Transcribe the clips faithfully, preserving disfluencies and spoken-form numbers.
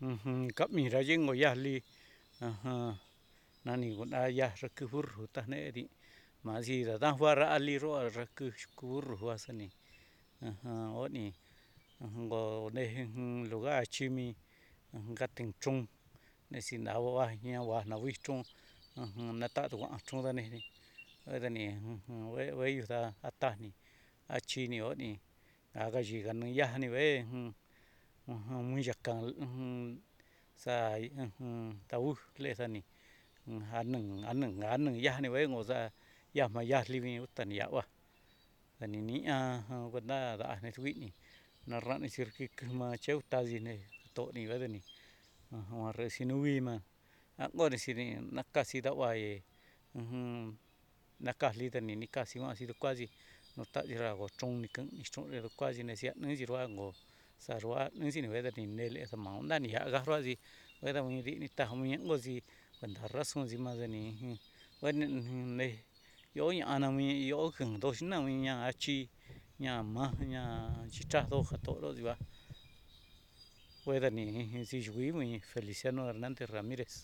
Kamira yengo yajli nani kuna yaj raki burro tajneri masi dadanjuara aliro raki burro juasani oni ngo nejin lugar chimi ngaten chón nexinagua ñagua navichón natadu nguan chón ndani ndani ngue ngueyuda atani achini oni agayiga nuu yani vee ujun muyakan ujun xai ujun tau lexani janun janun janun yani vengo xa'a yama yaxli utaniagua ndanini'a kuenta ndani xuini narrani xirkima cheu tadine toni vedeni rexhinuima angonre xhini nakaxhi ndavae ujun nakali ndenini kaxi kuanxi kuanxi notandi nrango chón nikan chón ndedukuaxhi nexia nixhi nruango xarua nixhi vedeni nele xama'a nani ngarroaxi ngueda midini tajongoxi kuenda razón xhi mandeni ngueni ne ihó ñana mi ihó jando xhinamiña chí ñama ña chichado njatoro yua nguedani xhiyuimi Feliciano Hernandez Ramirez.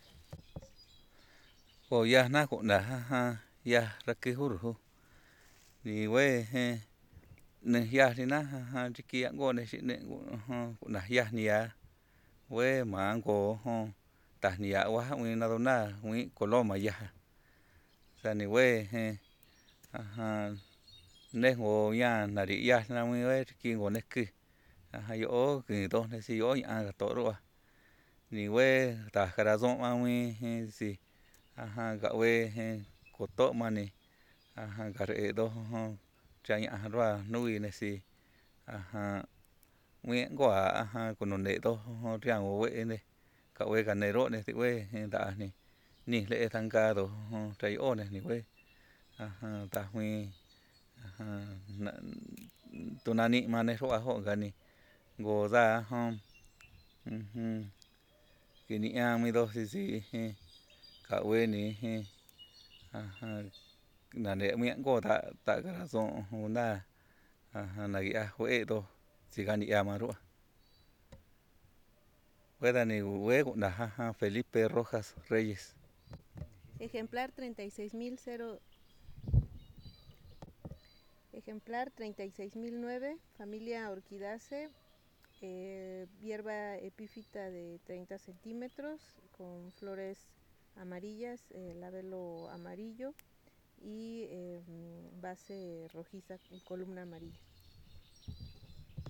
Oyana kuna'a ya'a nraki njuru ningue nejianina nrikia ngone xhine ujun najiania ngue mango jon taniagua nguinadona ngui coloma ya'a xaningue ajan nengo ña nariya naningue kingo neki ajan yo'ó kindone xio ña'a toro'a ningue tajarazón aguin xi ajan ngue kotomani ajan kanredo chaña nrua nui nexi ajan nguengua ajan kononedo riango nguene kangue kanerone ngue ndani nile ndankado tayone ningue ajan tanguin ajan tunani manexua jongani ngoda jón ujun kini'a midoxixi kangueni ajan nane mengoda takarazón nguna ajan naguia nguedo xikania manrua nguedani ngue najaja Felipe Rojas Reyes. Ejemplar treinta y seis mil cero ejemplar treinta y seis mil nueve, familia Orchidaceae, eh, hierba epífita de treinta centímetros con flores amarillas, eh, labelo amarillo y eh, base rojiza y columna amarilla.